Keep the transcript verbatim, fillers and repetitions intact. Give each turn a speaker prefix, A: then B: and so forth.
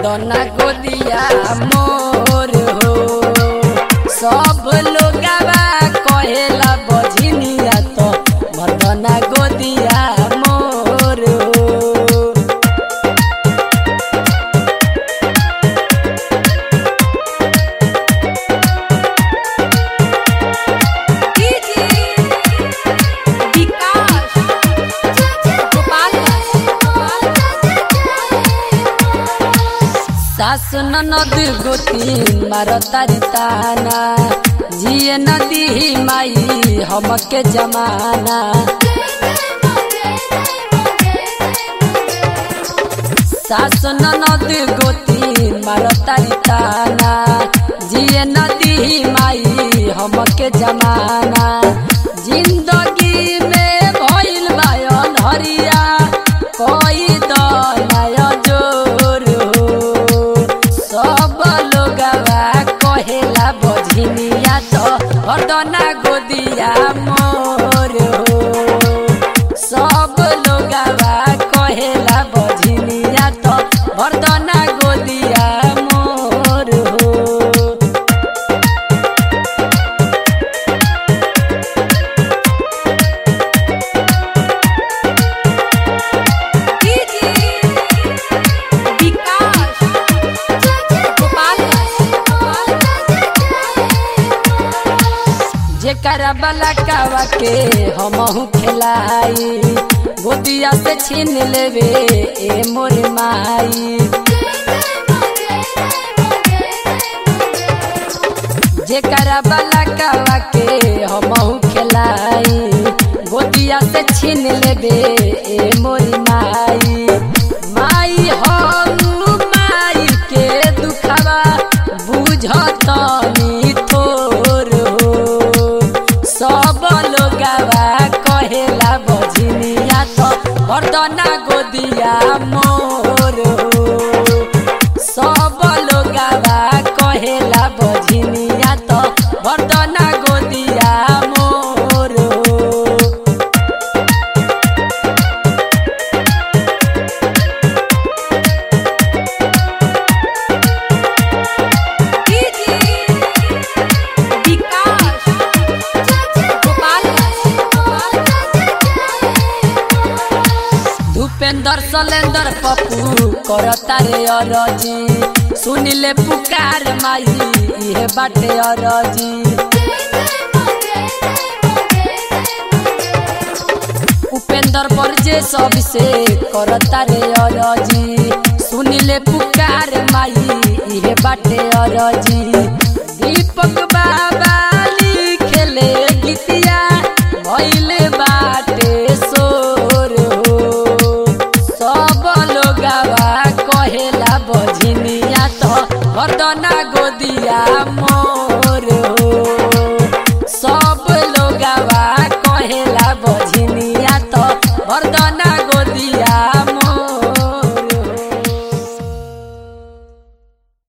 A: भरदना गोदिया मोर हो। सब लोगवा कहेला बझनिया तो भरदना गोदिया मोर हो। सास ननद गोती मारतारी ताना जिए नदी माई हमके जमाना। सास ननद गोती मारतारी ताना जिए नदी माई हमके जमाना। जिंदगी में भइल बा अनहरिया कोई दया जोर हो। सब लोगवा कहेला बझनिया तो भरदना गोदिया मोर हो। सब लोगवा कहेला बझनिया तो भरदना गोदिया मोर हो। जेकरा बलकावा के हमहू खेलाई गोदिया से छीन लेवे ए मोर माई। जेकरा बलकावा के हमहू खेलाई गोदिया से छीन लेवे ए मोर माई। माई हम माई के दुखवा बुझतनी थोर हो। सब लोगवा कहेला बझनिया तो भरदना गोदिया मोर हो। सब लोगवा कहेला बझनिया तो भरदना गोदिया मोर हो। भूपेंद्र सलेंदर पप्पू करता रे अरजी सुनिले पुकार माई इहे बाटे अरजी। उपेंद्र बरजे सब से करता रे अरजी सुनिले पुकार माई इहे बाटे अरजी।